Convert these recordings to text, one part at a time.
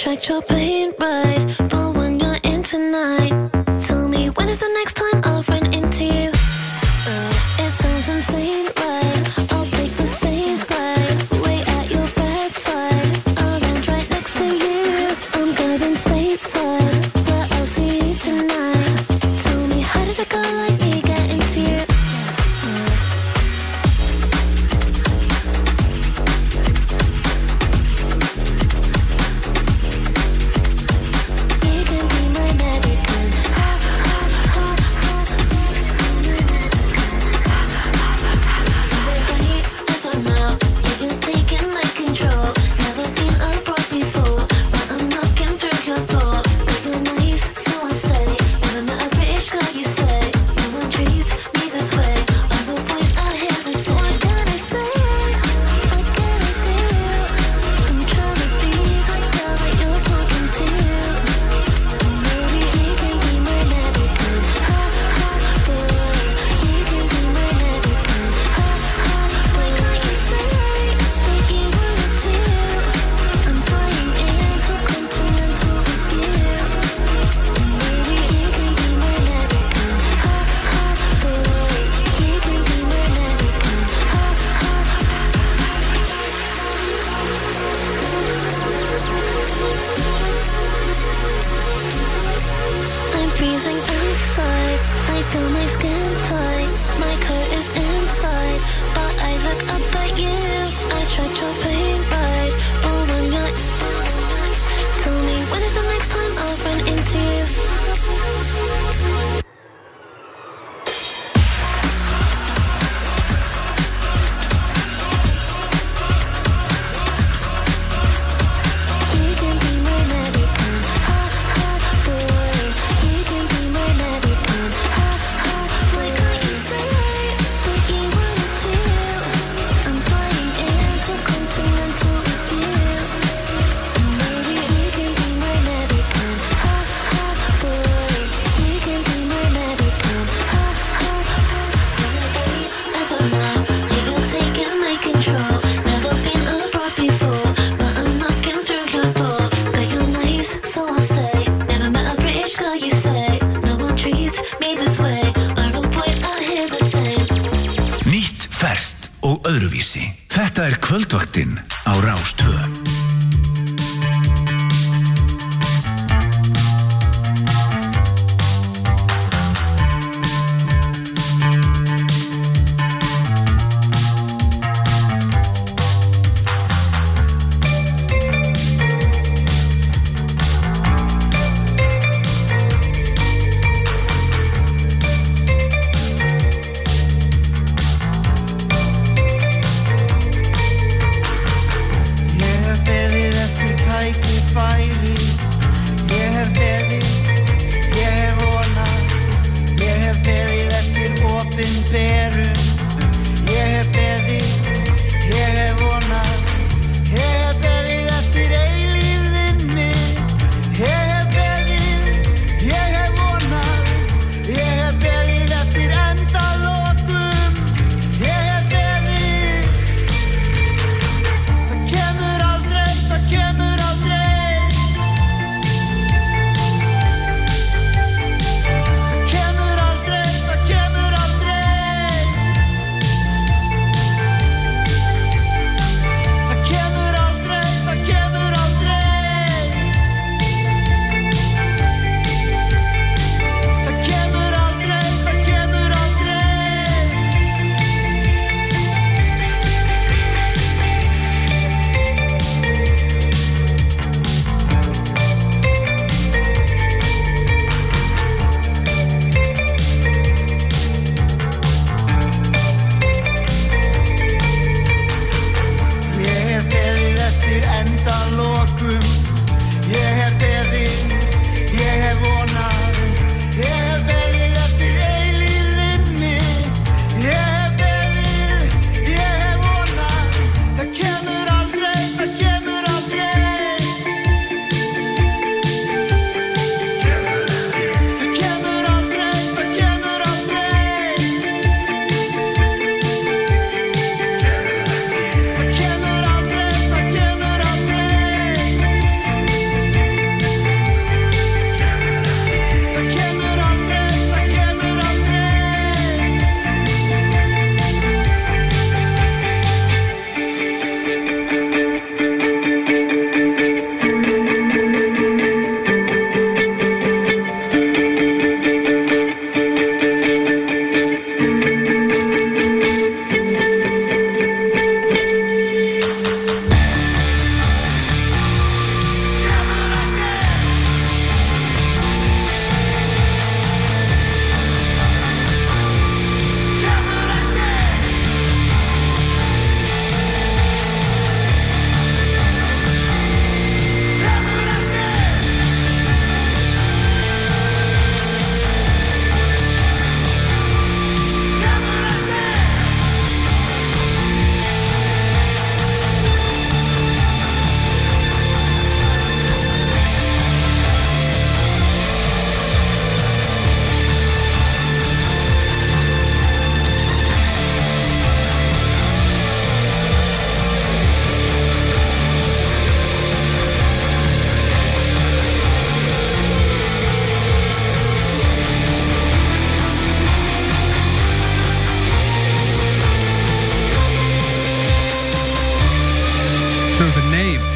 tracked your plane ride, the one you're in tonight. Tell me, when is the next time I'll run into you? It sounds insane, right? I'll take the same flight, wait at your bedside. I'll land right next to you. I'm going stateside, but I'll see you tonight. Tell me, how did a girl like me get into you? Þetta kvöldvaktin á Rás 2.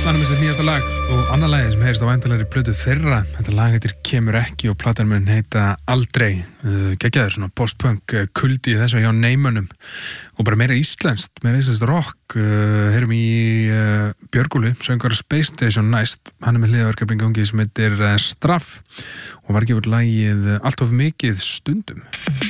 Stjarnan með sitt nýjasta lag og annað lagið sem heyrist á væntanlegri plötu þeirra. Þetta lag heitir Kemur ekki og platan mun heita Aldrei. Geggjaður svona post-punk kuldi þessu hjá Neymunum og bara meira íslenskt rock. Heyrum í Björgúlu, söngvara Space Station næst. Hann með hliðaverkefni í gangi sem heitir Straff og var gefur lagið Allt of mikið stundum.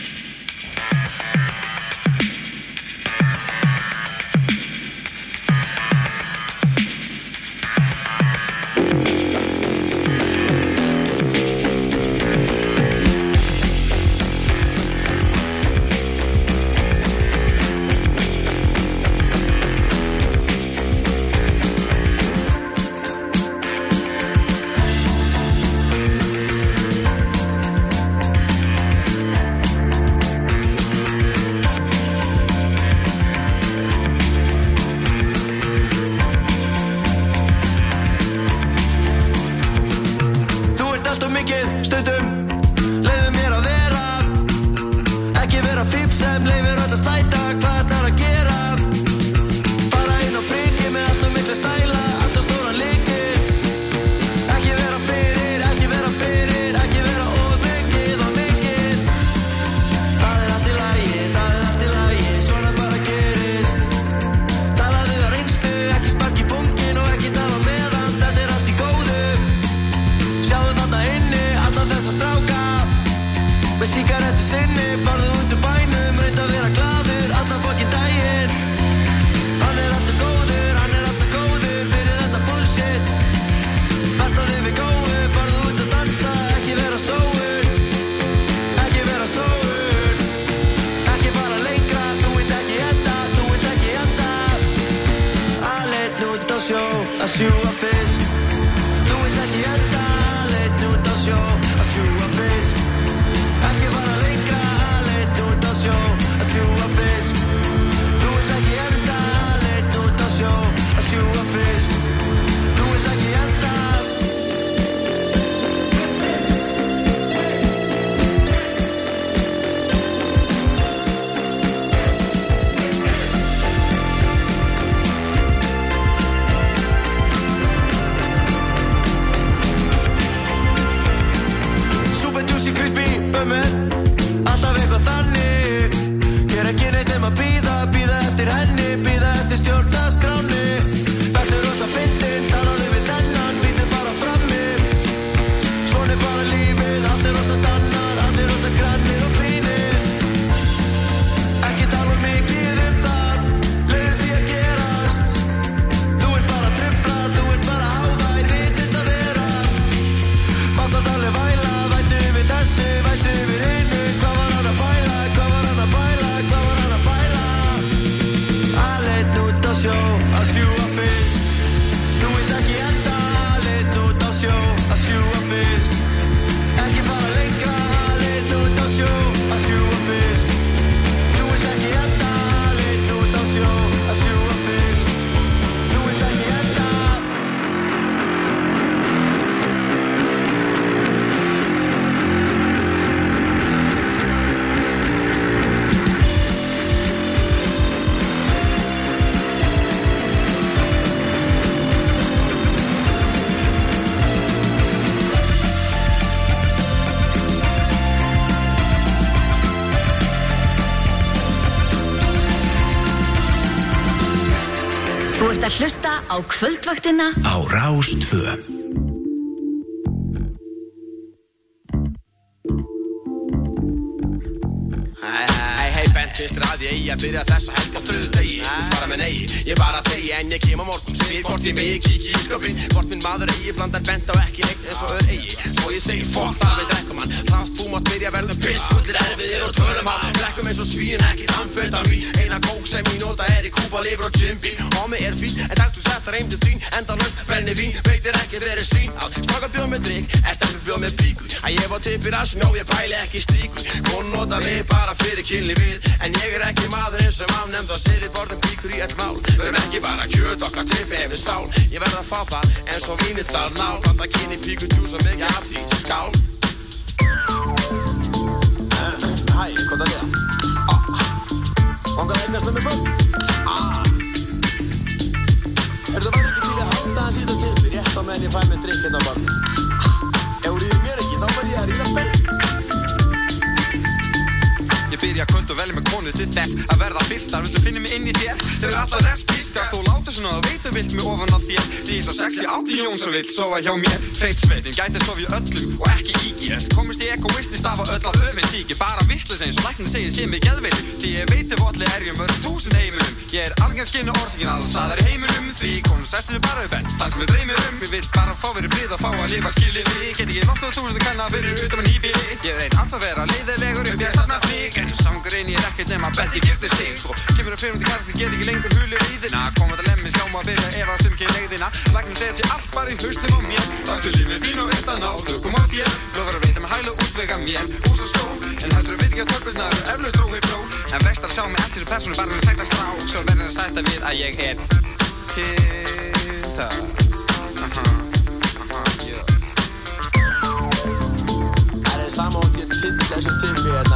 Að hlusta á kvöldvaktina á Rás 2. Að byrja þessa helga þriðjudegi Þú svarar með nei, ég bara þegi En ég kem á morgun, spyr hvort ég megi kíki í sköpinn Hvort minn maður eigi, blandar bent á ekki neitt eins og eigi Svo ég segi, fuck það við drekkum hann Þrátt þú mátt byrja verðum piss Fullir erfiðir og tölum hann Drekkum eins og svín, ekki amfetamin Eina kók sem ég nota í Kúba, lifur og Jim Beam Hommi fín, en takk þú settar heim til þín Endalaust, brenni vín, veitir ekki þeirri sín Strákar bjóð með drikk, stelpur bjóð með píku Að ég var tipp í rassin og ég pæli ekki stríkur Hún nota mig bara fyrir kynlífið En ég ekki maðurinn sem afnefnd og siði borðum píkur í eitt mál Verum ekki bara kjöt okkar trippi yfir sál Ég verð að fá það eins og vínið þar ná Blanda kynni píkur djús og mikið af því skál Hæ, hvað er það? Vangar eignast með mig bönn? Er það verið ekki til að halda hans í Ég fæ mér drykk hérna á barnum. Ef þú ríður mér ekki, þá verð ég að ríða Ben. Ég byrja kvöld og velja með konu til þess að verða fyrstar. Viltu finna mig inn í þér? Þegar allar rest pískar þú láta svona að veita vilt mig ofan á þér. Því ég svo sexy átti Jón svo vill sofa hjá mér. Hreipsveitin gæti að sofa í öllum og ekki ígir. Komist í egoisti stafa öll af öfinn síki. Bara vittlis eins og læknir segir sé mig geðveil. Því ég veit ef olli er ég mörg 1000 heimilum. Ég er algenskinn og orsakinn alls staðar í heiminum. Því konur settu sig bara upp enn það sem ég dreymir Ég vill bara fá verið frið og fá að lifa skiljiði. Get ekki lost á 1000 kanna fyrir utan minn híbili. Ég reynd alltaf að vera leiðilegur upp ég safna flík. En sangurinn ég ekkert nema betti girti stig sko. Kemur að fyrir til kast, get ekki lengur hulur í þina. Koma til lemmi, sjá maður byrja efast ekki leiðina. Læknum segja sér allt bara í hausnum á mér. Taktu lífið þín og enda ná, tökum á þér. Lofar að veita með hælu útvega mér, hús og skó. En heldur veit ekki að törpurnar eflaust rói bló. En vestar sjá mig ekki sem persónu bara að sætta strá. Svo verður að sætta við að ég er Kitta Það sama átt ég til þessu tippi hérna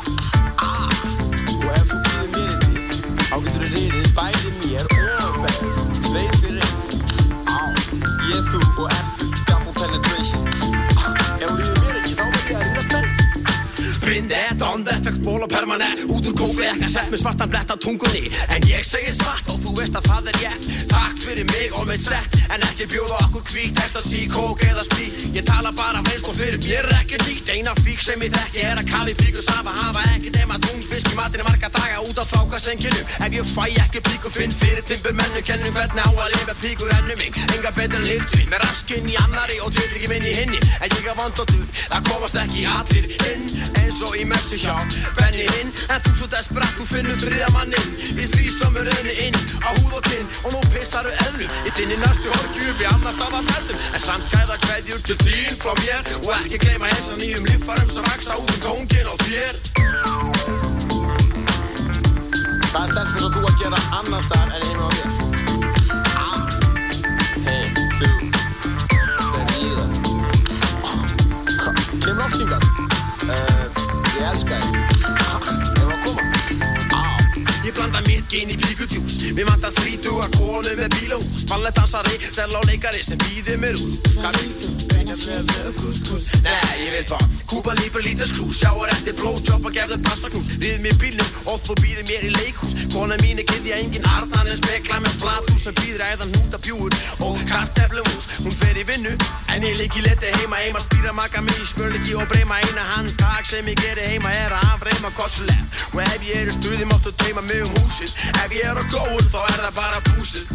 Sko ef þú býður mér inn í þá getur þú riðið bæði mér og Ben 2 fyrir 1 Ég, þú og Ertu, double penetration Ef þú riður mér ekki þá verð ég að riða Ben Brindett, on that, fekk ból og permanent Út úr kóku ekka sett með svartan blett á tungunni En ég segi svart og þú veist að það er rétt Takk fyrir mig og mitt sett En ekki bjóða okkur hvítt, ecstasy, kók eða spík Ég tala bara veist og fyrir mér ekki nýtt Eina fík sem ég þekki er að kafi fík og safa Hafa ekki nema túnfisk í matinn marga daga út af frákasenkjunum Ef ég fæ ekki pík og finn fyrir timburmennu Kennum hvernig á að lifa píkur ennum mig Enga betra lyktsvinn með raskinn í annari og tvitryggum inn í hinni En ég er vandlóttur, það komast ekki allir inn Eins og í messu hjá Benni hinn En þú svo desperat, þú finnur þriðja manninn Við þrísamur reyni inn á húð og kinn Og nú pissaru eðru Í þinni næstu horki upp í annars stafa verðum En samt gæða kveðjur til þín frá mér Og ekki gleyma heilsa nýjum líffærum sem vaksa út kónginn á þér Það stelpur svo þú að gera annars staðar en heima á mér Hey, þú Verð í það Kemur aftingað Ég elska þig Ef að koma Ég blanda mitt gen í píkudjús Mér vantar 30 konu með bílahús Ballettdansari, sellóleikari sem býður mér út Hvað vil þú? Brenja flöfu, kús Nei, ég vil fá Kúpa líbra lítið skrús Sjáar eftir blowjob og gefðu passaknús Rið mér bílnum og þú býður mér í leikhús Kona mín er gyðja engin arnan En spekla með flathús sem býður æðan hnútabjúur Og karteflumhús Hún fer í vinnu En ég ligg í leti heima Spýra maka mig í smörleiki og breyma Eina handtak sem ég geri heima er að afreima korsuleg Og ef ég er í stuði máttu dreyma mig húsið Ef ég er á góður þá er það bara púsið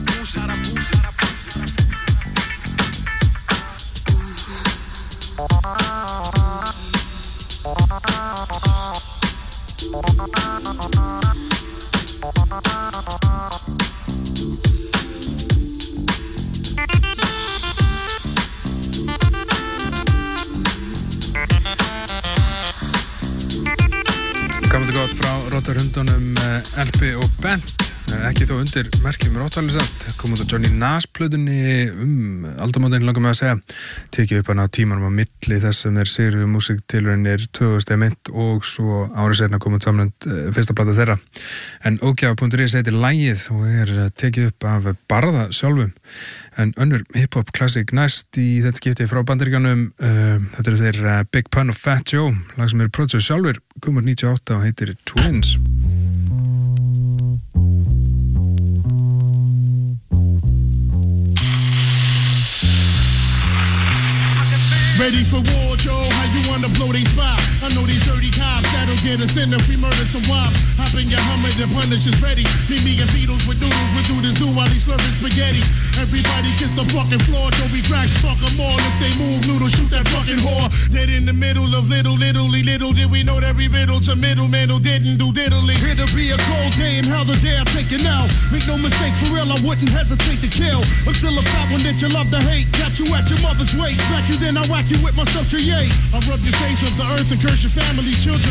Gammalt gott frá Róttarhundunum LP og Bent ekki þó undir merkjum Róttarlisat kom út á Johnny Nash plötunni aldamótin langar með að segja tekið upp hann á tímanum á milli þess sem sigru músiktilraunir 2001 og svo árið seinna kom út samlend fyrsta plata þeirra en ógjafa.is heitir lagið og er tekið upp af Barða sjálfum en önnur hip-hop klassik næst í þetta skipti frá Bandaríkjunum þetta eru þeir Big Pun og Fat Joe lag sem eru producer sjálfur komur 98 og heitir Twins Ready for war, Joe? How you wanna blow they spot? I know these dirty cops that'll get us in if we murder some wop. Hop in your Hummer, the punish is ready. Meet me and Beatles with noodles, we do this do while he's slurping spaghetti. Everybody kiss the fucking floor, Joe be crack, fuck them all. If they move, noodle, shoot that fucking whore. Dead in the middle of little did we know every riddle to middleman who didn't do diddly. It'll be a cold day in hell the day I take it out. Make no mistake, for real, I wouldn't hesitate to kill. I'm still a fat one that you love to hate. Catch you at your mother's waist, smack you then I whack you with my stuff to yay. I'll rub your face off the earth and curse your family's children like Amityville.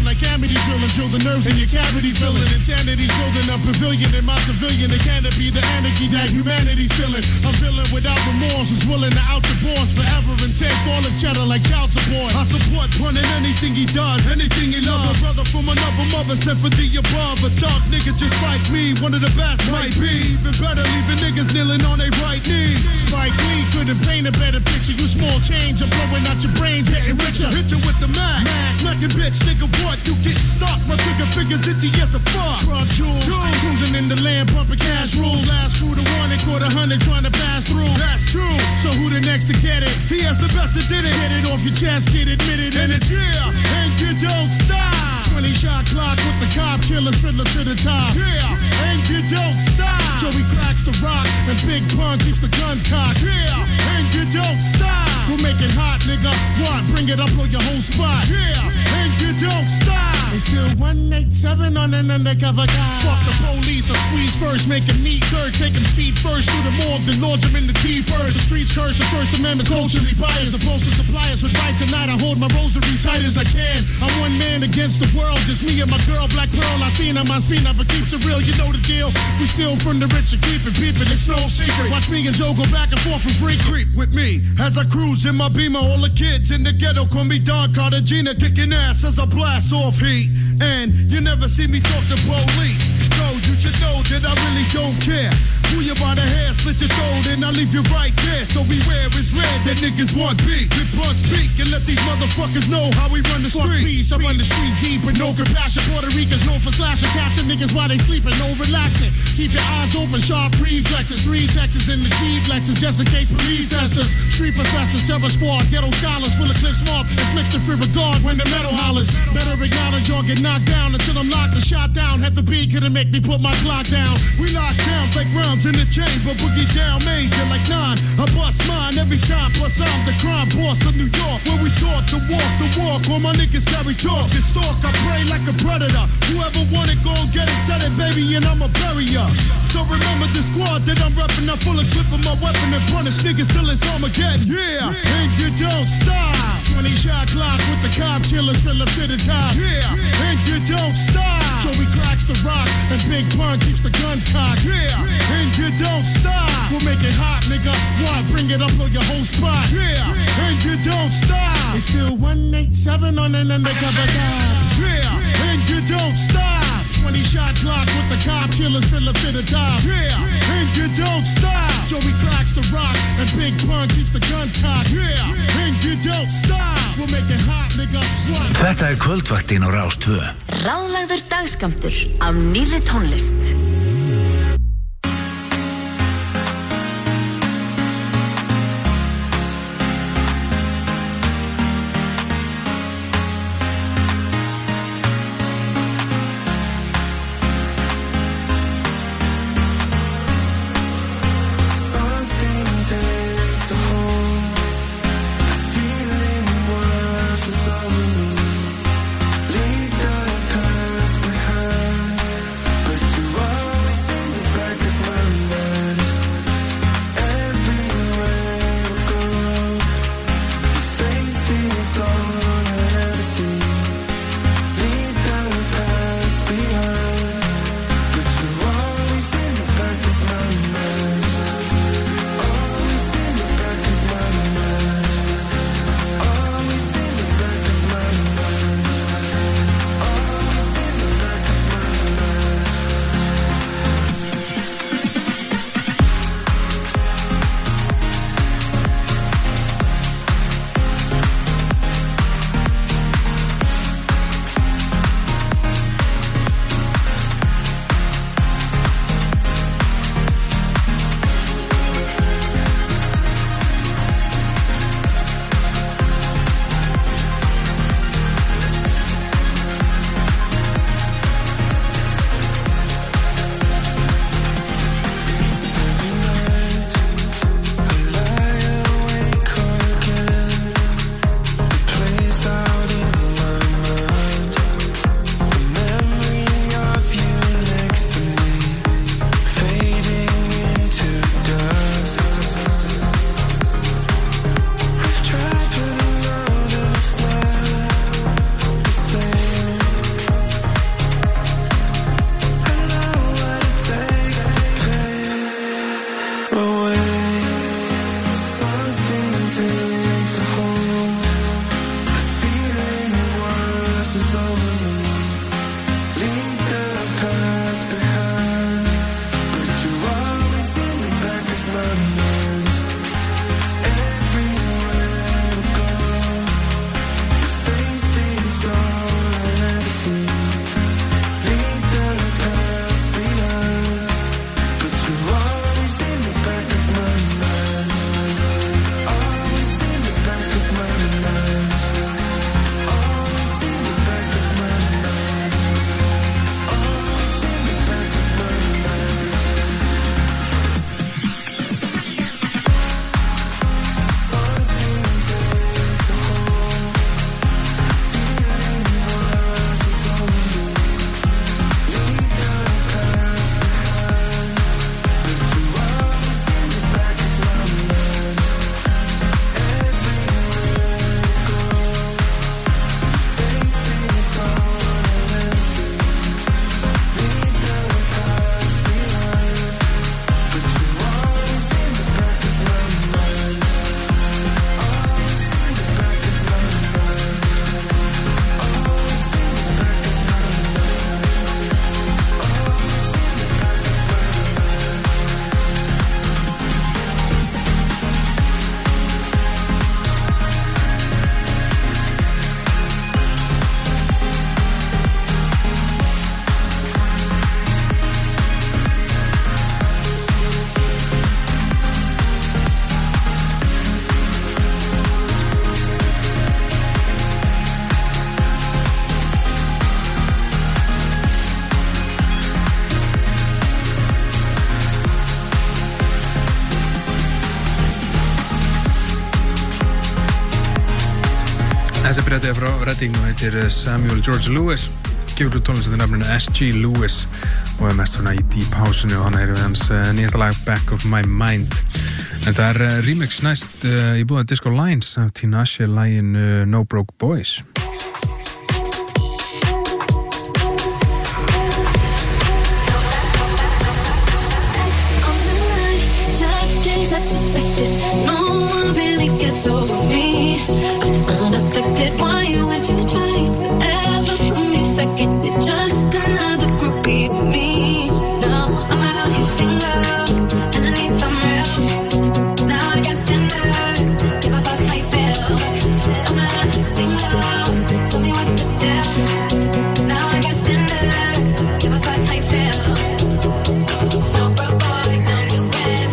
gravity feeling, drill the nerves in your cavity feeling. Insanity's building a pavilion in my civilian. It canopy, the anarchy that humanity's feeling. A villain without remorse who's willing to out your boss forever and take all the cheddar like child support. I support Pun in anything he does, anything he loves. A brother from another mother sent for the above. A dark nigga just like me, one of the best might be. Even better, leaving niggas kneeling on their right knee. Spike Lee couldn't paint a better picture. You small change, I'm blowing out your brains, getting richer. Hit you with the Mac, smacking bitch, nigga, what? You getting stuck, my trigger fingers itchy as a fuck. Truck jewels, cruising in the land, pumping cash rules. Last crew to one, and caught 100 trying to pass through. That's true, so who the next to get it? T.S. the best that did it. Get it off your chest, kid, admit it, and it's yeah, and you don't stop. 20 shot clock with the cop killers, fiddler to the top. Yeah, and you don't stop. Joey cracks the rock, and Big Pun keeps the guns cocked. Yeah, and you don't stop. We'll make it hot, nigga. What? Bring it up on your whole spot. Yeah, and you don't stop. They still 187 on an undercover guy. Fuck the police, I squeeze first, make him meet third, take him feet first through the morgue, then launch him in the deep earth. The streets curse, the First Amendment's culturally biased. Supposed to supply us with right tonight. I hold my rosary tight as I can. I'm one man against the world, just me and my girl, Black Pearl, Latina, Masfina, but keeps it real, you know the deal. We steal from the rich and keep it peeping, it's no secret. Watch me and Joe go back and forth from free. Creep with me as I cruise in my Beamer. All the kids in the ghetto call me Don Cartagena, kicking ass as I blast off heat. And you never see me talk to police. So you should know that I really don't care. Pull you by the hair, slit your throat, and I leave you right there. So beware, it's red that niggas want beat. Big Pun speak and let these motherfuckers know how we run the streets. I run the streets deep with no compassion. Puerto Ricans known for slashing, catching niggas while they sleeping, no relaxing. Keep your eyes open, sharp reflexes. 3 Texas in the G-Lexus, just in case police test us. Street professors, terror squad, ghetto scholars, full of clips mob, inflicts the free regard when the metal hollers. Better acknowledge or get knocked down until I'm locked and shot down. Had the beat, couldn't make me put my clock down. We lock downs like rounds in the chamber, boogie down major like 9. I bust mine every time, plus I'm the crime boss of New York, where we taught to walk the walk. All my niggas carry chalk and stalk, I pray like a predator. Whoever want it, go and get it, set it, baby, and I'ma bury ya. So remember the squad that I'm reppin', I'm full of clip of my weapon and punish niggas till it's Armageddon. Yeah, and you don't stop. 20 shot clock with the cop killers, fill up to the top. Yeah, and you don't stop. Joey cracks the rock, and Big Pun keeps the guns cocked. Yeah, and you don't stop. We'll make it hot, nigga. What? Bring it up on your whole spot. Yeah, and you don't stop. It's still 187 on an undercover guy. Yeah, and you don't stop. 20 shot clock with the cop killers, fill up to the top. Yeah, and you don't stop. Joey cracks the rock, and Big Pun keeps the guns cocked. Yeah, and you don't stop. We'll make it hot, nigga. What? Þetta kvöldvaktin á Rás 2. Ráðlagður dagskammtur af nýrri tónlist. Leave the past behind, but you are Þetta frá Reading og heitir Samuel George Lewis, gefur út tónlist undir nafninu S.G. Lewis og mest svona í Deep House-inu og hann við hans nýjasta lag Back of My Mind. En það remix næst í búða Disco Lines af Tinashe lagin No Broke Boys. Over me, I'm unaffected. Why you went to try ever put me second? You're just another groupie to me. No, I'm out here single, and I need some real. Now I got standards, give a fuck how you feel. I'm out here single, tell me what's the deal. Now I got standards, give a fuck how you feel. No broke boys, no new friends.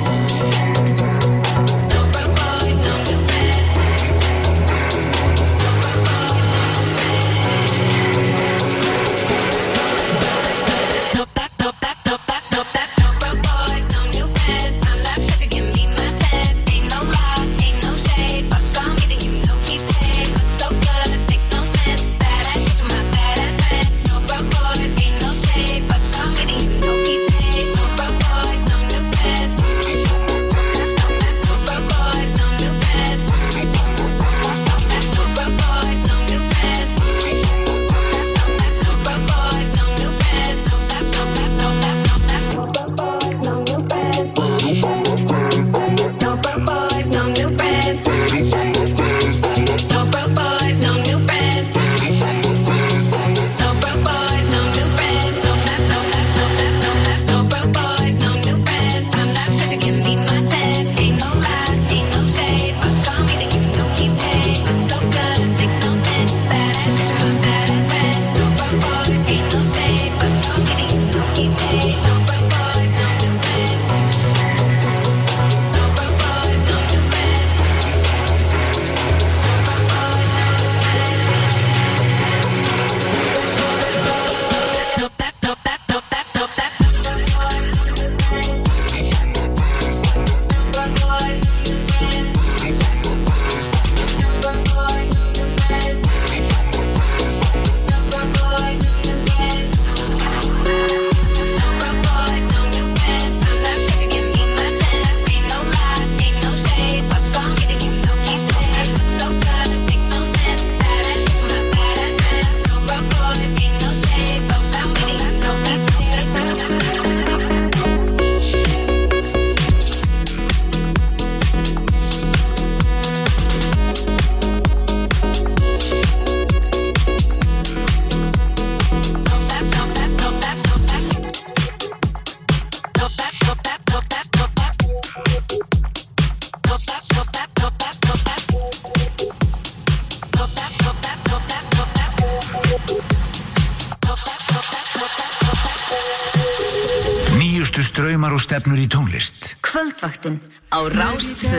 Straumar og stefnur í tónlist. Kvöldvaktin á Rás 2.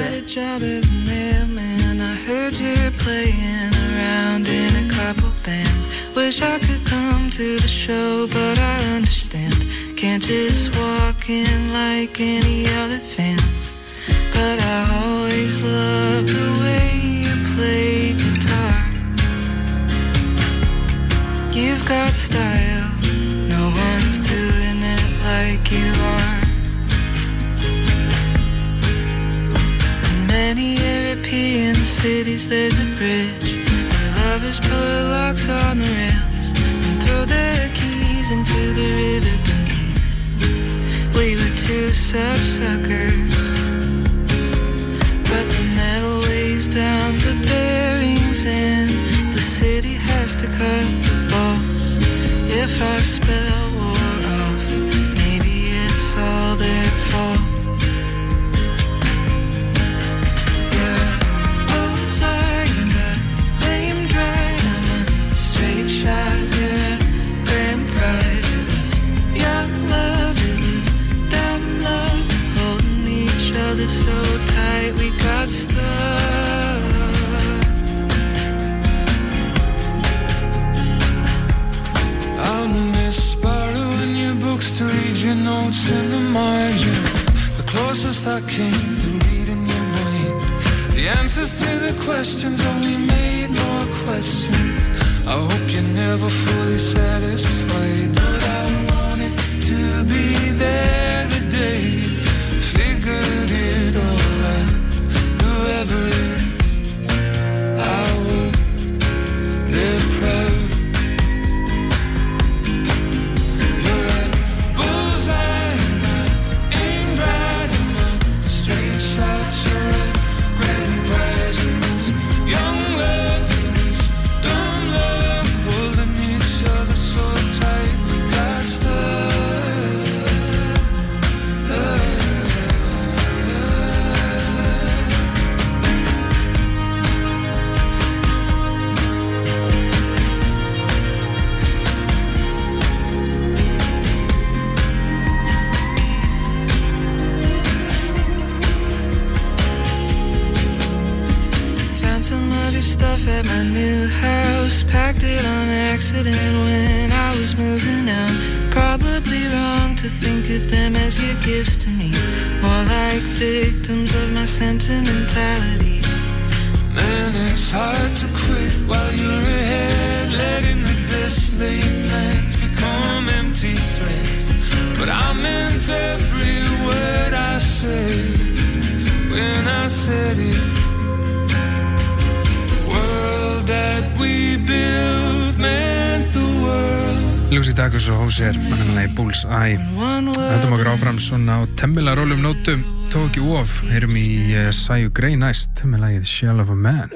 I heard you playing around in a couple bands. Wish I could come to the show, but I understand. Can't just walk in like any other fan. But I always loved the way you play guitar. You've got style, no one's doing it like you are. In many European cities there's a bridge where lovers put locks on the rails and throw their keys into the river beneath. We were two such suckers, but the metal weighs down the bearings and the city has to cut the bolts. If our spell wore off, maybe it's all their fault. You're a Ozark and a lame drive. I'm a straight shot, you're a grand prize. It was young love, it was dumb love, holding each other so tight we got stuck. I'll miss borrowing your books to read your notes in the margin. The closest I came to reading your mind. The The answers to the questions only made more questions. I hope you're never fully satisfied, but I wanted to be there the day you figured it all out. Whoever it is, I hope they're proud. You're a bullseye and I aimed right in my straight shots. You're a grand prize in this young love, in this dumb love, holding each other so tight we got stuck. Found some of your stuff at my new house. Packed it on accident when I was moving out. Probably wrong to think of them as your gifts to me, more like victims of my sentimentality. Man, it's hard to quit while you're ahead, letting the best laid plans become empty threats. But I meant every word I said when I said it. That we build meant the world. Lucy Dacus og Hozier, mannanlega í Bullseye. Höldum okkur áfram svona á temmilega rólum nótum, þó ekki of. Heyrum í Sæju Grey næst, temmilegið Shell of a Man.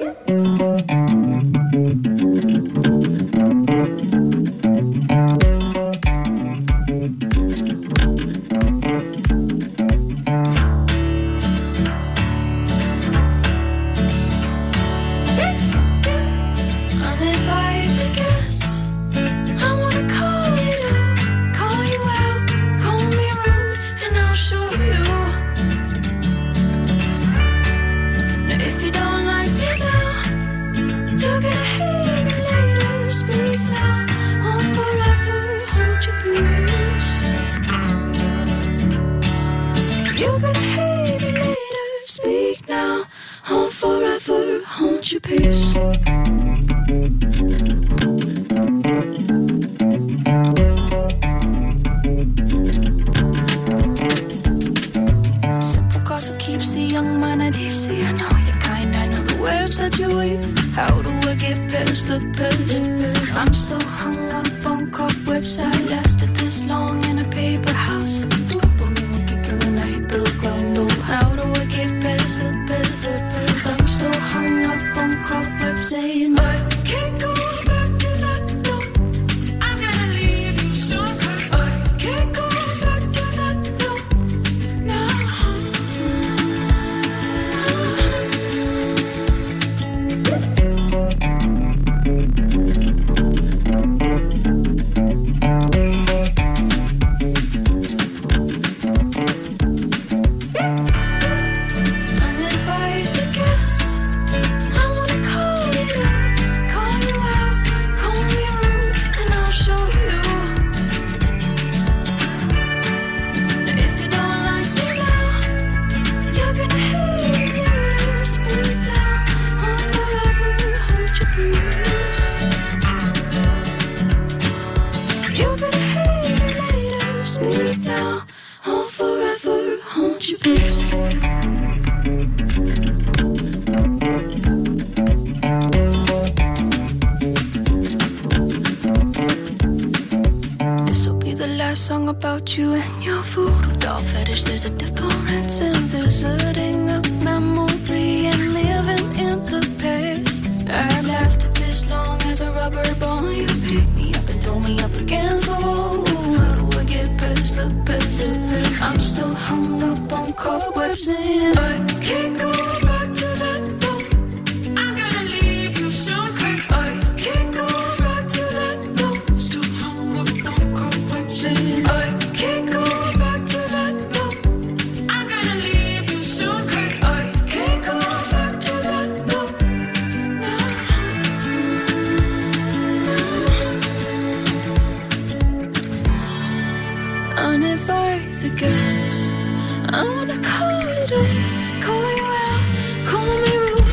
I wanna call it up, call you out, call me rude,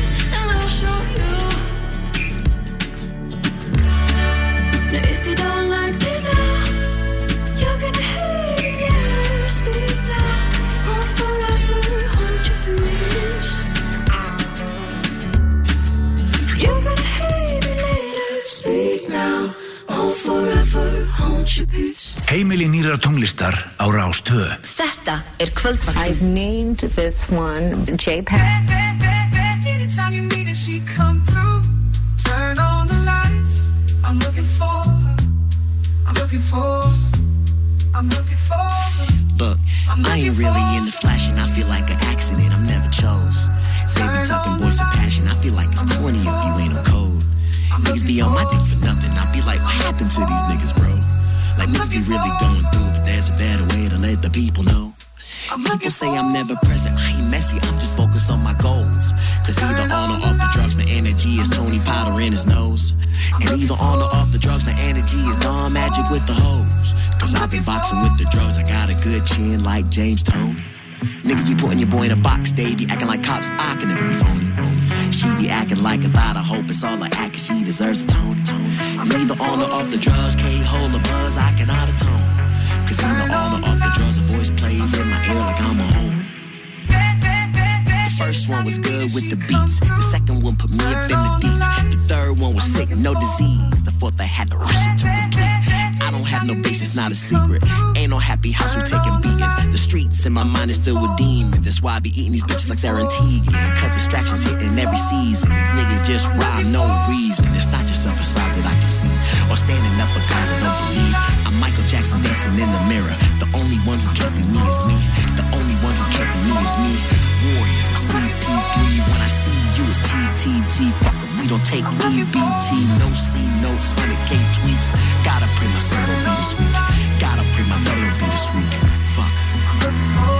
nýrrar tónlistar á Rás 2. Þetta kvöldvaktin. I've named this one JPEG. Anytime you need it, she come through. Turn on the lights. I'm looking for her. I'm looking for her. I'm looking for her. Look, I ain't really into flashing. I feel like an accident I'm never chose. Baby talking voice of passion. I feel like it's corny if you ain't on code. Niggas be on my dick for nothing. I be like, what happened to these niggas, bro? Like niggas be really going through, but there's a better way to let the people know. People say I'm never present, I ain't messy, I'm just focused on my goals. Cause either on or off the drugs, my energy is Tony Powder in his nose. And either on or off the drugs, my energy is non-magic with the hoes. Cause I've been boxing with the drugs, I got a good chin like James Tone. Niggas be putting your boy in a box, they be acting like cops, I can never be phony. She be acting like a thought, I hope it's all like act, cause she deserves a tone. I'm either on or off the drugs, can't hold a buzz, I can out of tone. Cause either on or off the drugs, a voice plays in my ear like I'm a home. The first one was good with the beats. The second one put me up in the deep. The third one was sick, no disease. The fourth I had to rush it to complete. I don't have no basis, not a secret. Ain't no happy house, we taking beatings. The streets in my mind is filled with demons. That's why I be eating these bitches like Sarah and Tegan. Cause distractions hitting every season. These niggas just ride no reason. It's not just a facade that I can see, or standing up for guys I don't believe. I'm Michael Jackson dancing in the mirror. The only one who can see me is me. The only one who can't be me is me. Warriors, I'm CP3. When I see you it's TTT. Fuck 'em, we don't take EBT. No C notes, 100K tweets. Gotta pray my son will be this week. Gotta pray my daughter will be this week. Fuck. I'm looking for.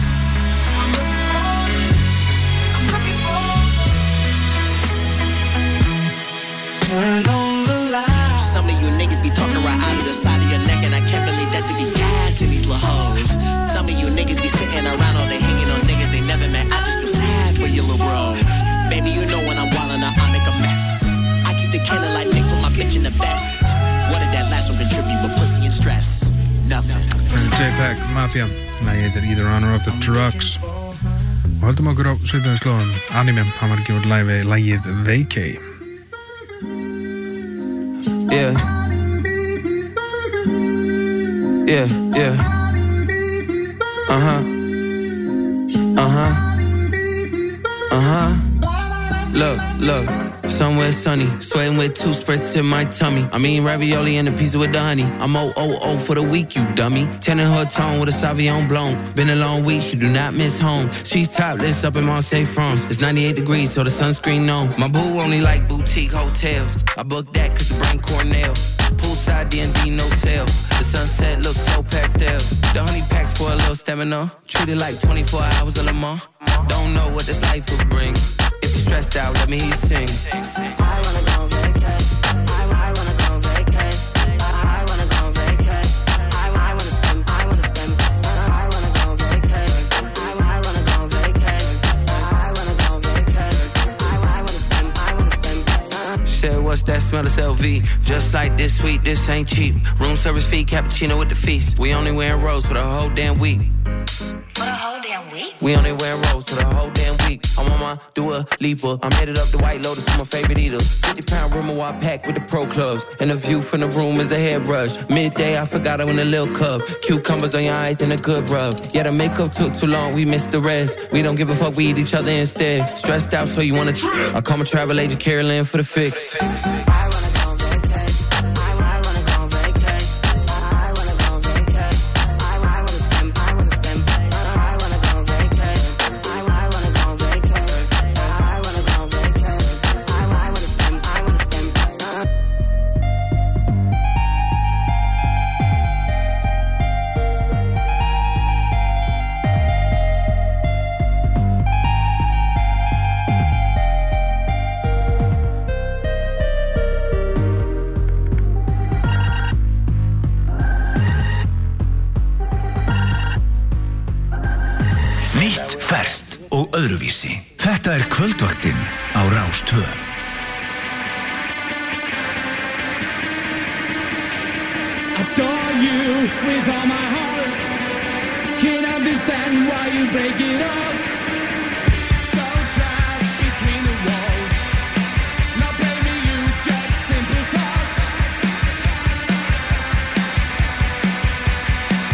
Turn on the lights. Some of you niggas be talking right out of the side of your neck, and I can't believe that to be gas in these little hoes. Some of you niggas be sitting around all day hating on niggas they never met. I just feel sad for you, little bro. Baby, you know when I'm wildin' out, I make a mess. I keep the killer like Nick, put my bitch in the vest. What did that last one contribute but pussy and stress? Nothing. JPEG Mafia, lagið heitir Either On or Off the Drugs. Og höldum okkur á svipuðum slóðum. Anime, hann var gefur live lagið Vacay. Yeah. Yeah, yeah. Uh-huh. Uh-huh. Uh-huh. Look. Somewhere sunny, sweating with 2 spritz in my tummy. I'm eating ravioli and a pizza with the honey. I'm 000 for the week, you dummy. Tending her tone with a Sauvignon Blanc. Been a long week, she do not miss home. She's topless up in Marseille, France. It's 98 degrees, so the sunscreen on. My boo only like boutique hotels. I booked that cause the brain Cornell. Poolside D&D, no sale. The sunset looks so pastel. The honey packs for a little stamina. Treat it like 24 hours of Le Mans. Don't know what this life will bring. If you're stressed out, let me hear you sing. I wanna go vacay. I wanna go vacay. I wanna go vacay. I wanna spend. I wanna go vacay. I wanna go vacay. I wanna go vacay. I wanna spend. Said, what's that smell? It's LV. Just like this sweet, this ain't cheap. Room service fee, cappuccino with the feast. We only wearing rose for the whole damn week. For a whole damn week? We only wear rose for the whole damn week. I'm on my Dua Lipa. I'm headed up the White Lotus for my favorite eater. 50-pound Rimmel pack with the pro clubs. And the view from the room is a hairbrush. Midday, I forgot I went a little cup. Cucumbers on your eyes and a good rub. Yeah, the makeup took too long, we missed the rest. We don't give a fuck, we eat each other instead. Stressed out, so you wanna trip. I call my travel agent Carolyn for the fix. I wanna go vacay. I wanna go vacay. I wanna go vacay. I wanna spend. I wanna spend. I wanna go vacay. I wanna go vacay. I wanna go vacay. I wanna spend. I wanna spend. Nýtt, ferskt og öðruvísi. Þetta kvöldvaktin á Rás 2. Adore you with all my heart. Can't understand why you break it off. So trapped between the walls. Not blaming you, just simple thoughts.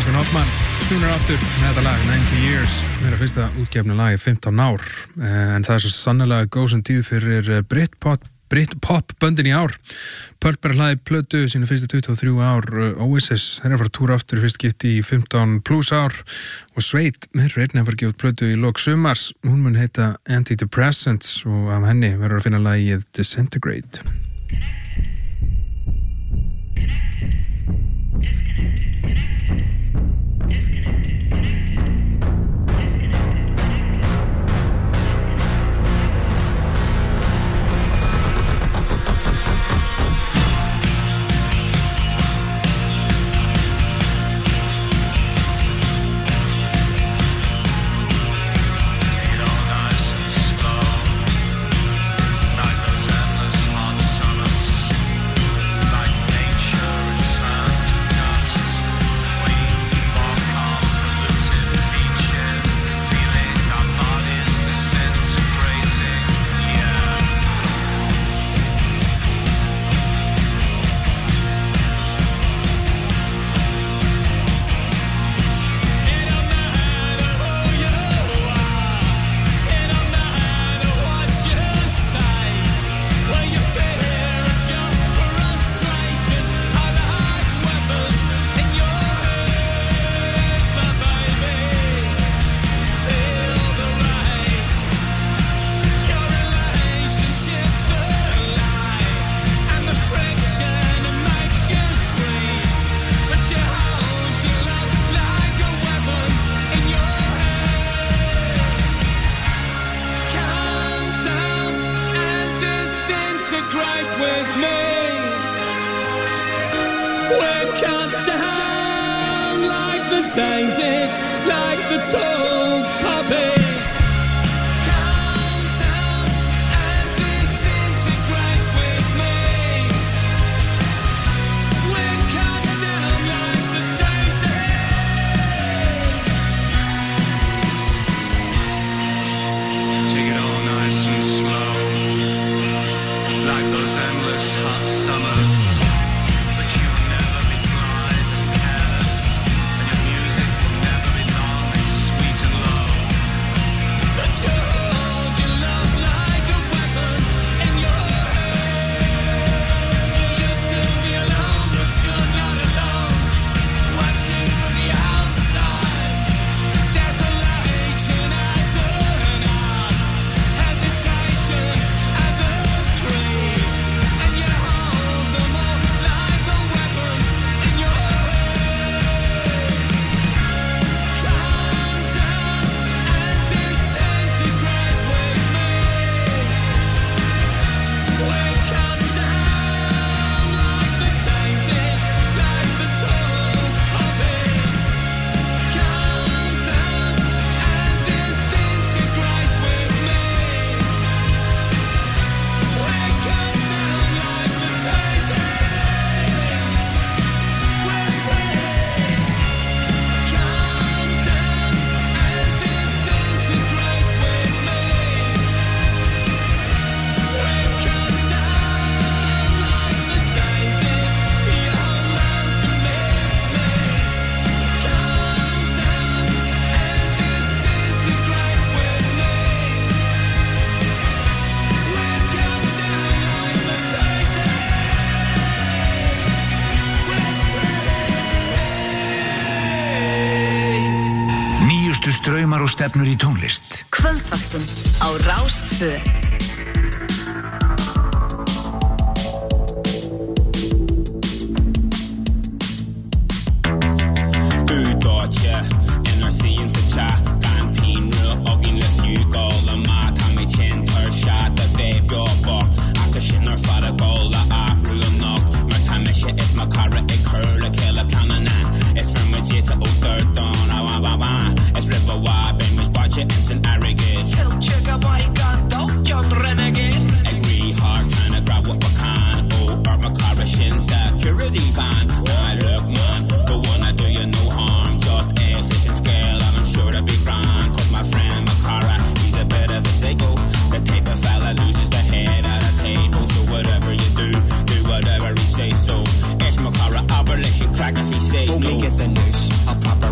Dustin Hoffman snúnar aftur með þetta lag 90 Years, þeirra fyrsta útgefna lagi 15 ár, en það svo sannlega góð sem tíð fyrir Britpop böndin í ár. Pulp hlaði plötu sína fyrstu 23 ár, Oasis þeirra fara að túra aftur fyrst skipti í 15 plus ár og Sveit þeirra einnig að fara að gefa plötu í lok sumars, hún mun heita Antidepressants og af henni verður að finna lagið Disintegrate. Straumar og stefnur í tónlist. Kvöldvaktin á Rás 2. Instant arrogance. Check out my gun, don't young renegade. Agree hard, trying to grab what we can. Oh, or my car a shin security van. I look man, the one I do you no harm. Just edge, listen scale, and I'm sure to be grand. Cause my friend Makara, he's a bit of a psycho. The type of fella loses the head at a table. So whatever you do whatever he says so. Edge Makara, I'll let you crack if he says no. Go get the news, I'll pop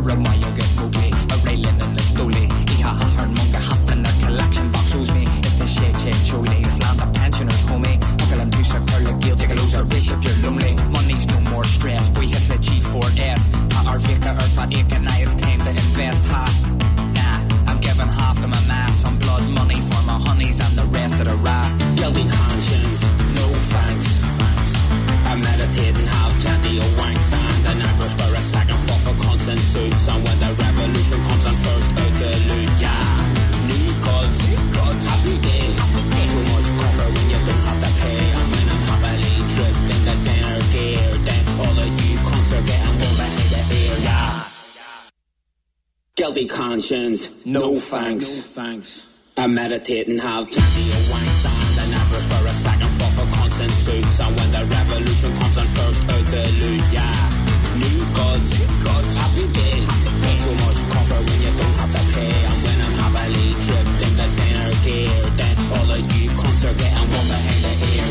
a mile get mugly, a railing in the stoolie. Iha her munga huffin the collection box who's me. If the shit chuli, it's not the pensioners homie. Uncle and Tusha Perla Gil, take a loser rich if you're lonely. Money's no more stress, we hit the G4S. Our Vika Earth at Ika Knives came to invest, ha. Nah, I'm giving half to my mass on blood money for my honeys and the rest of the rat. Guilty conscience, no thanks. I'm meditating, have plenty of wanks and the numbers for a second fall for constant suits. And when the revolution comes on first out to loot, yeah. New gods, happy days. So much comfort when you don't have to pay. And when I'm happily tripped in the center gear, then all of you cunts are getting warm behind the ear, yeah. Guilty conscience, no thanks. I'm meditating, have plenty of wanks and the numbers for a second fall for constant suits. And when the revolution comes on first out to loot, yeah. New gods, happy days. So much comfort when you don't have to pay. And when I'm happily tripped in the center gear, then all of you cunts are getting warm behind the ear,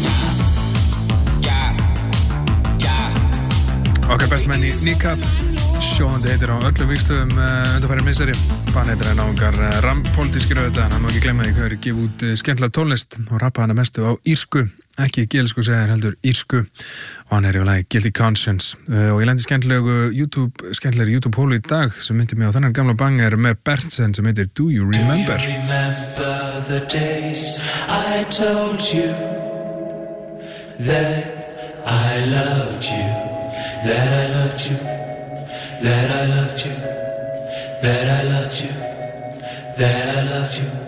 yeah. Okkar bestmenn í Kneecap, sjóðandi heitir á öllum vígstöðum undanfæri misseri. Bann heitir hann ángar rampolískir auðvitað, en hann má ekki glemma því hvað gefið út skemmtilega tónlist og rappa hana mestu á írsku, ekki gelsku segir heldur írsku, og hann í lagi Guilty Conscience. Og ég lendi skemmtilegri YouTube-hólu í dag sem myndi mig á þennan gamla banger með Berntsen sem heitir Do You Remember? Do you remember the days I told you that I loved you, that I loved you, that I loved you, that I loved you, that I loved you.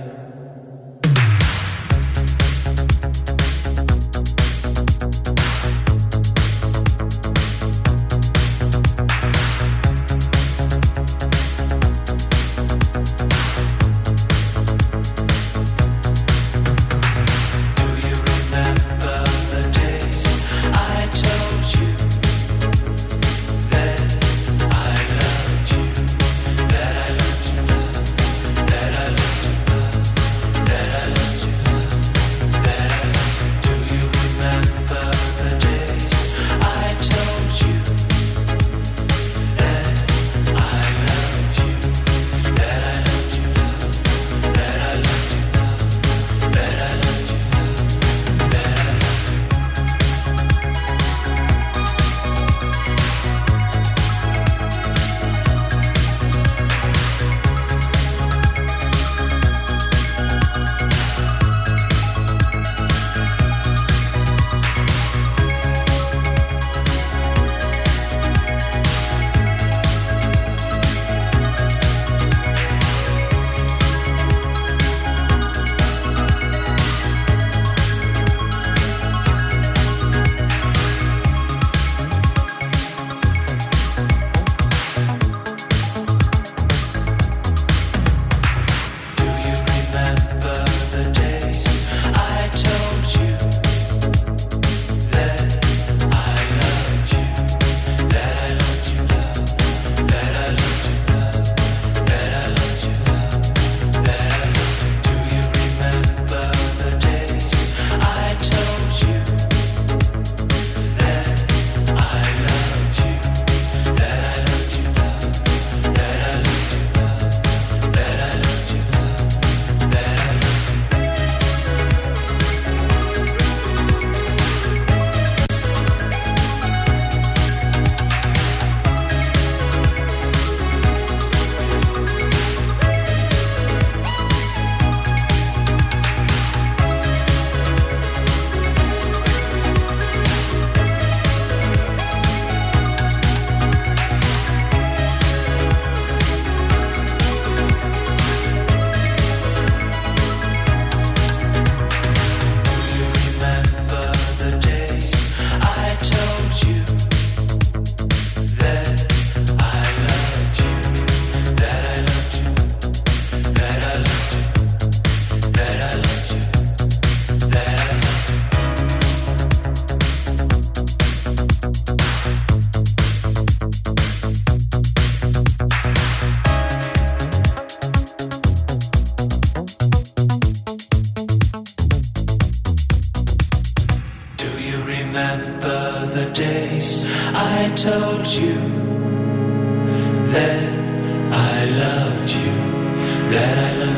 That I loved you.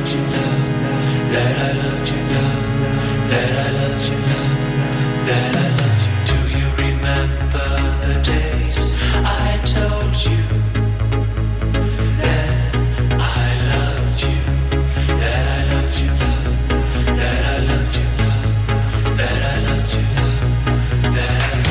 loved you, love, that I loved you, love, that I loved you, love, that I loved you. Do you remember the days I told you that I loved you, that I loved you, love, that I loved you, love, that I loved you, love, that I loved you.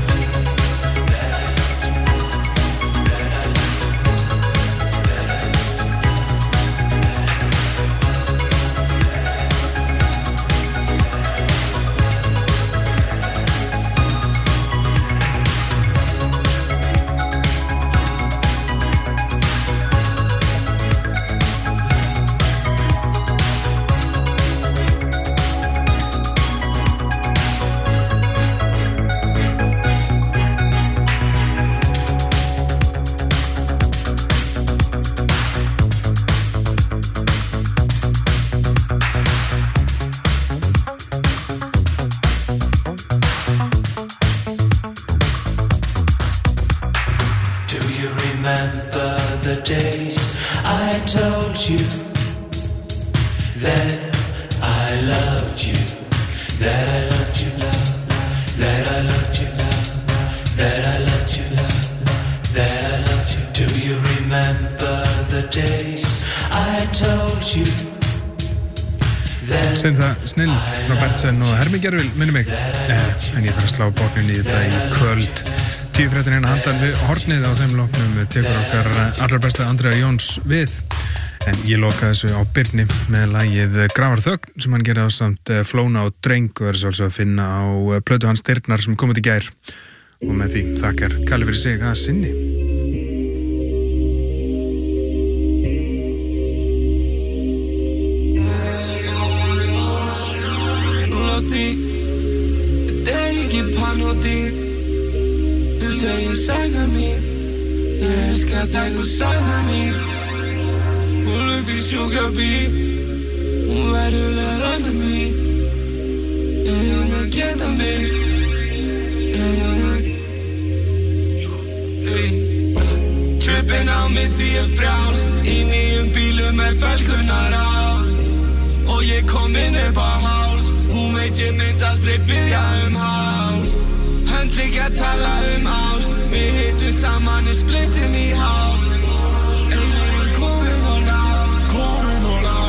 Sem það snild frá Bertsen og Hermingervill, minni mig. En ég þarf að slá botnin í þetta í kvöld. 10:13 hérna handan við hornið á þeim loknum tekur okkar allra besta Andrea Jóns við. En ég loka þessu á Birni með lagið Grafarþögn sem hann gerði á samt Flóna og Dreng og er svolítið að finna á plötu hans Dyrnar sem komið í gær. Og með því þakkar Kalli fyrir sig að sinni. Du säger sakna mig, jag älskar dig, du saknar mig. Hon lyckades suga bi, hon verður alltaf mig. Jag vill geta mig, trippin á mig því ég frjáls, í nýjum bílum með felgunar á. Og ég kom inn upp á háls, hún veit ég mynd aldrei biðja háls. Hönd líka tala ást, við hittum saman í splittum í hálf. Erum komin og lág, komin og lág.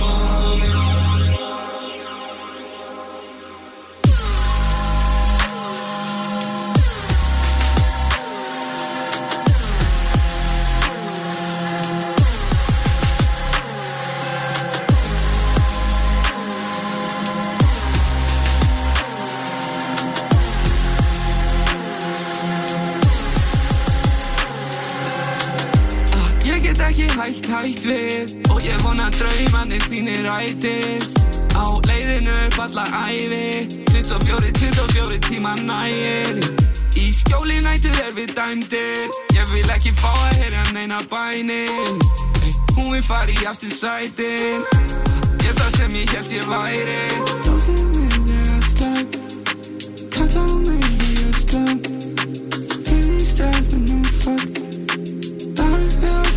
Hætt við og ég vona draumarnir þínir rætist á leiðinu upp alla ævi 24 tíma nægir í skjóli nætur við dæmdir ég vil ekki fá að heyra neina bænir hún vil fara í aftur sætin ég það sem ég hélt ég væri ljósið mér þegar slag kalla á mig þegar slag heyrði í stelpunum fuck það þegar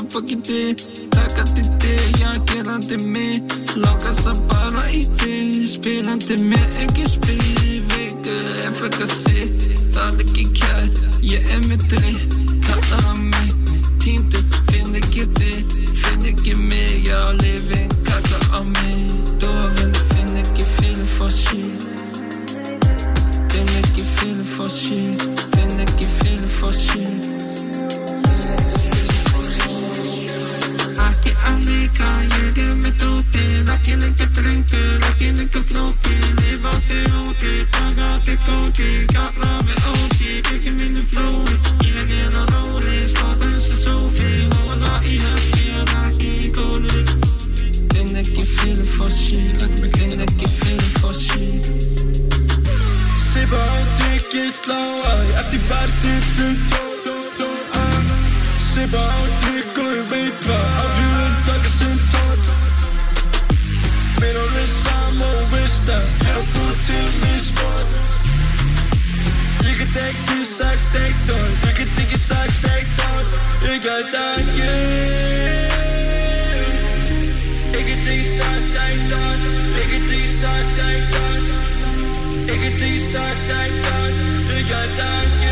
fuckiti Takandi ég gerandi mig Lókast að bara í þig Spilandi með ekki spil Veiku FKC Það ekki kær Ég með þig Kallar mig Týndu finn ekki þig Finn ekki mig Já lifin kallar á mig Dofin finn ekki feeling for shit Finn ekki feeling for shit Finn ekki feeling for shit Ekki að líka, ég með dótið Ekki lengur drengur, ekki lengur flókið Líf átti úti, taka átti kóti Kalla mig óti, byggja mínu flói Ég á róli, slóta þessu sófi Hóla í höfni, ekki í gólu Finn ekki feeling for shit Finn ekki feeling for shit Sippa á drikki, slá að Eftir partið til Sippa á drikk og ég veit hvað Áhrifin taka sinn tótt Mér og við saman og veist að Ég búið til við sport Ég get ekki sagt sektor Ég get ekki sagt sektor Ég get ekki Ég get ekki sagt sektor Ég get ekki sagt sektor Ég get ekki sagt sektor Ég get ekki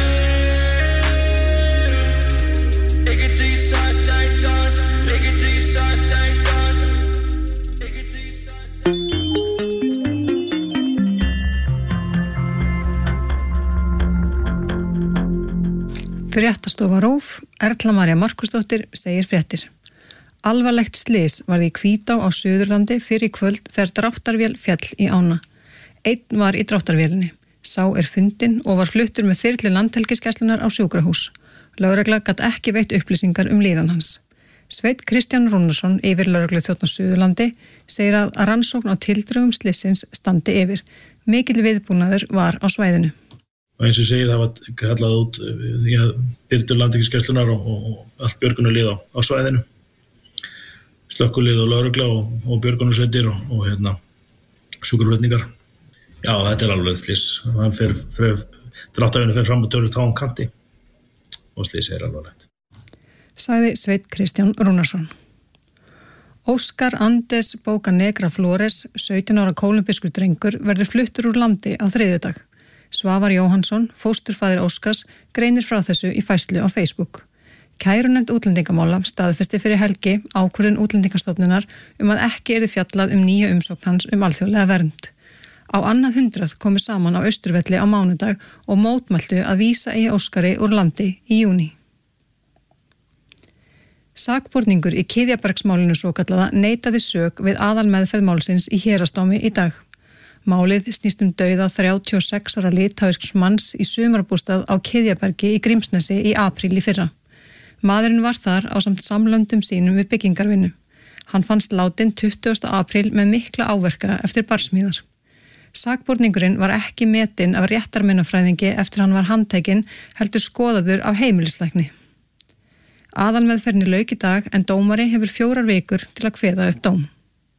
Fréttastofa RÚV, Erla María Markusdóttir segir fréttir. Alvarlegt slys varð í Hvítá á Suðurlandi fyrir kvöld þegar dráttarvél féll í ána. Einn var í dráttarvélinni. Sá fundinn og var fluttur með þyrlu Landhelgisgæslunnar á sjúkrahús. Lögregla gat ekki veitt upplýsingar líðan hans. Sveinn Kristján Rúnarsson, yfirlögregluþjónn á Suðurlandi, segir að rannsókn á tildrögum slysins standi yfir. Mikill viðbúnaður var á svæðinu. Og eins og segið það var kallað út því að þyrlur Landhelgisgæslunnar og allt björgunarlið á svæðinu. Slökkvilið og lögregla og björgunarsveitir og sjúkraflutningar. Já, þetta alveg slys. Dráttarvélin fer fram og tölur táum kanti og slys alvarlegt. Sagði Sveinn Kristján Rúnarsson. Óskar Andes Bocanegra Flores, 17 ára kólumbískur drengur, verður fluttur úr landi á þriðjudag. Svavar Jóhannsson, fósturfaðir Óskars, greinir frá þessu í færslu á Facebook. Kærunefnd útlendingamála staðfesti fyrir helgi ákvörðun Útlendingastofnunar að ekki yrði fjallað nýja umsókn hans alþjóðlega vernd. Á annað 100 komu saman á Austurvelli á mánudag og mótmæltu að vísa eigi Óskari úr landi í júní. Sakborningur í Kiðjabergsmálinu svokallaða neitaði sök við aðalmeðferð málsins í héraðsdómi í dag. Málið snýst dauða 36 ára litháisks manns í sumarbústað á Kiðjabergi í Grímsnesi í apríl í fyrra. Maðurinn var þar ásamt samlöndum sínum við byggingarvinnu. Hann fannst látinn 20. apríl með mikla áverka eftir barsmíðar. Sakborningurinn var ekki metinn af réttarmeinafræðingi eftir hann var handtekinn, heldur skoðaður af heimilislækni. Aðalmeðferðinni lauk í dag en dómari hefur 4 vikur til að kveða upp dóm.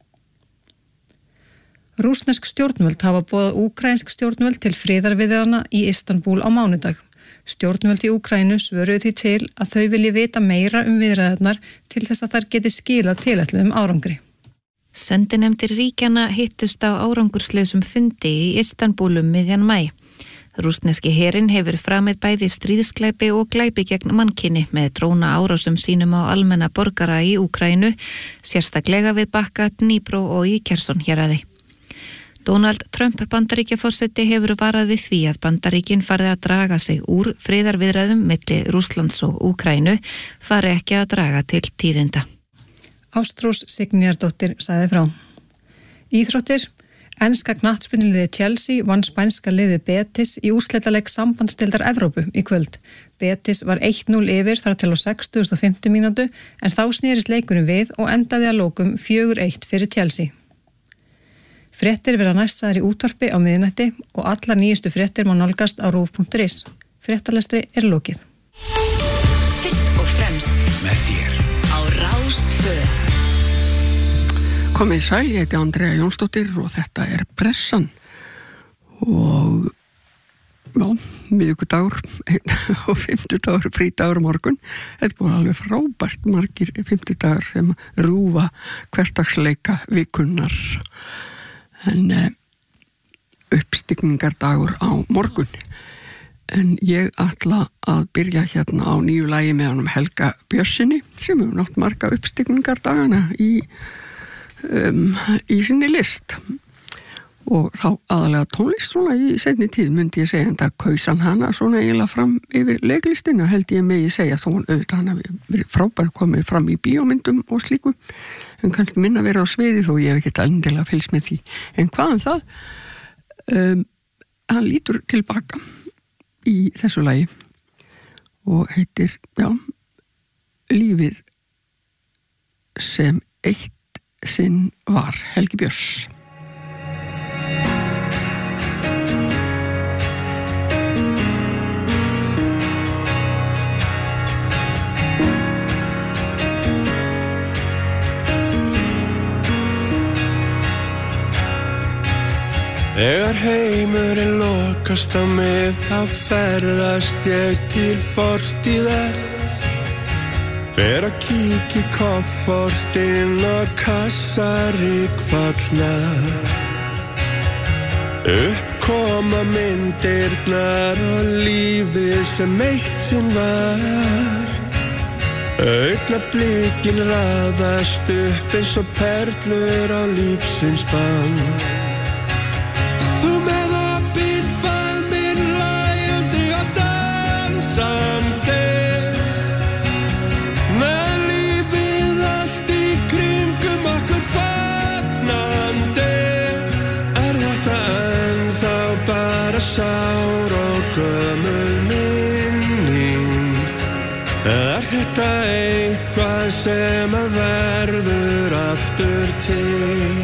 Rússnesk stjórnvöld hafa boðað úkraínsk stjórnvöld til friðarviðræðna í Istanbúl á mánudag. Stjórnvöld í Úkraínu svöruðu því til að þau vilji vita meira viðræðurnar til þess að þær geti skilað tilætluðum árangri. Sendinefndir ríkjanna hittust á árangurslausum fundi í Istanbúl miðjan maí. Rússneski herinn hefur framið bæði stríðsglæpi og glæpi gegn mannkyni með dróna árásum sínum á almenna borgara í Úkraínu, sérstaklega við Bakka, Dnipro og í Kherson héraði. Donald Trump Bandaríkjaforseti hefur varað við því að Bandaríkin farið að draga sig úr friðarviðræðum milli Rússlands og Úkraínu, fari ekki að draga til tíðinda. Ástrós Signýjardóttir sagði frá. Íþróttir. Enska knattspyrnuliðið Chelsea vann spænska liðið Betis í úrslitaleik sambandsdeildar Evrópu í kvöld. Betis var 1-0 yfir þar til á 60.50 mínútu en þá snerist leikurinn við og endaði að lokum 4-1 fyrir Chelsea. Fréttir verða næstsaðar í útvarpi á miðnætti og allar nýjustu fréttir má nálgast á rúv.is. Fréttalestri lokið. Fyrst og fremst með þér á Rás 2. Komið sæl, ég heiti Andrea Jónsdóttir og þetta Pressan og miðvikudagur og 50 dagur frídagur morgun. Þetta búið alveg frábært margir 50 dagar sem rúfa hversdagsleika vikunnar. En uppstigningardagur á morgun. En ég ætla að byrja hérna á nýju lagi með honum Helga Björnsinni sem hefur nátt marga uppstigningardagana í sinni list og þá aðalega tónlist svona í seinni tíð myndi ég segja en það kausan hana svona eiginlega fram yfir leiklistina held ég megi segja þó hún auðvitað hana verið frábær komið fram í bíómyndum og slíku en kannski minna verið á sviði þó ég hef ekki endilega fylgst með því en hvaðan það hann lítur tilbaka í þessu lagi og heitir, Lífið sem eitt sinn var, Helgi Björns. Þegar heimurinn lokast á mig þá ferðast ég til fortíðar Fer að kíkja í koffortinn og kassaríkfallna Uppkoma myndirnar og lífið sem eitt sinn var Augnablikin raðast upp eins og perlur á lífsins band Þú með opinn faðminn hlæjandi og dansandi Með lífið allt í kringum okkur fagnandi þetta ennþá bara sár og gömul minning þetta eitthvað sem að verður aftur til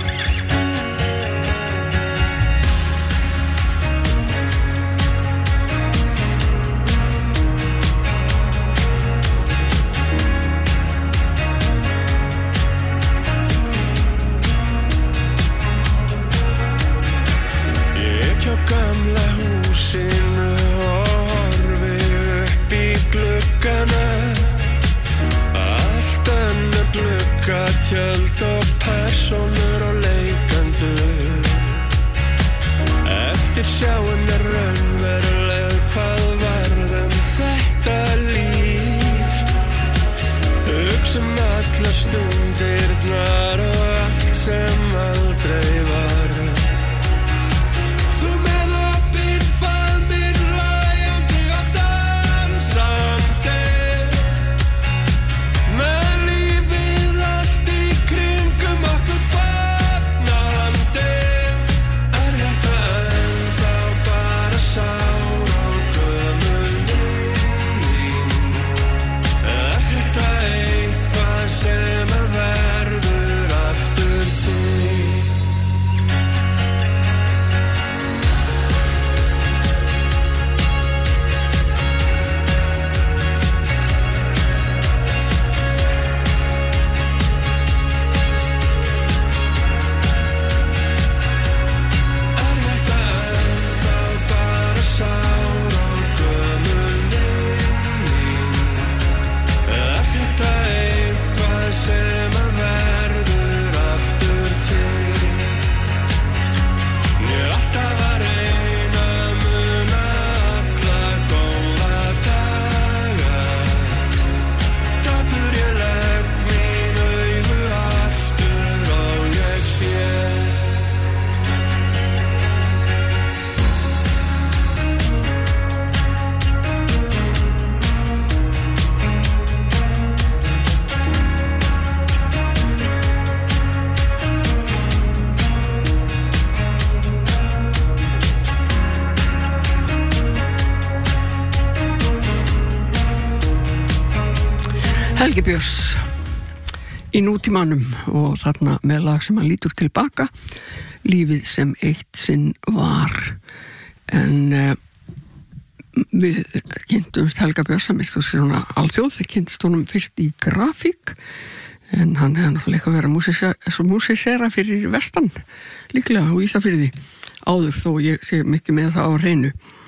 Tjöld og persónur og leikendur Eftir sjáin raunveruleg hvað varðum þetta líf Hugsum allar stundirnar og allt sem aldrei var Þú með opinn faðminn hlæjandi og dansandi Helgi Björns í nútímanum og þarna með lag sem hann lítur tilbaka Lífið sem eitt sinn var en við kynntumst Helga Björns að mista svona alþjóð við kynntist honum fyrst í grafík en hann hefði náttúrulega verið músisera fyrir vestan líklega á Ísafirði áður þó ég sé mikið með það á hreinu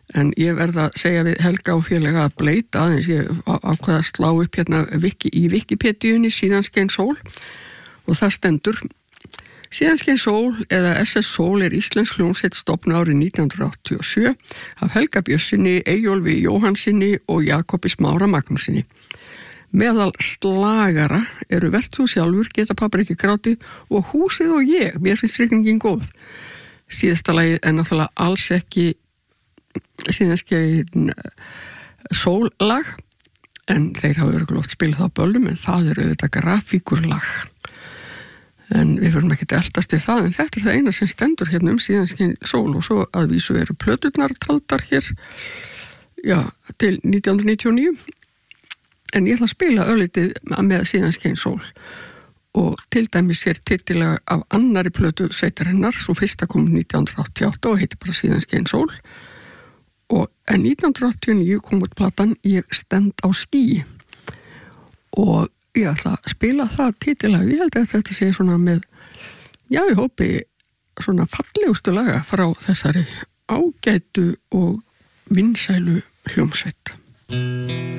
En ég verð að segja við Helga og félaga að bleita aðeins, ég ákveða að slá upp hérna í Wikipediunni Síðan skein sól og það stendur: Síðan skein sól eða SS Sól íslensk hljómsveit stofnuð árið 1987 af Helga Björnsinni, Eyjólfi Jóhannsinni og Jakobi Smára Magnúsinni. Meðal slagara eru Vertu sjálfur, Geta pabbar ekki gráti og Húsið og ég, mér finnst rigningin góð. Síðasta lagið er náttúrulega alls ekki Síðan skein sóllag, en þeir hafa örugglega oft spilað á böllum, en það er auðvitað grafíkurlag. En við verðum ekki að eltast við það, en þetta er það eina sem stendur hérna Síðan skein sól og svo að vísu eru plöturnar taldar hér, til 1999. En ég ætla að spila örlítið með Síðan skein sól og til dæmis titilega af annari plötu sveitarinnar, svo fyrsta kom 1988 og heitir bara Síðan skein sól. En 1989 kom út platan Ég stend á ský og ég ætla að spila það titilega. Ég held að þetta sé svona með, ég hópi svona fallegustu laga frá þessari ágætu og vinsælu hljómsveit.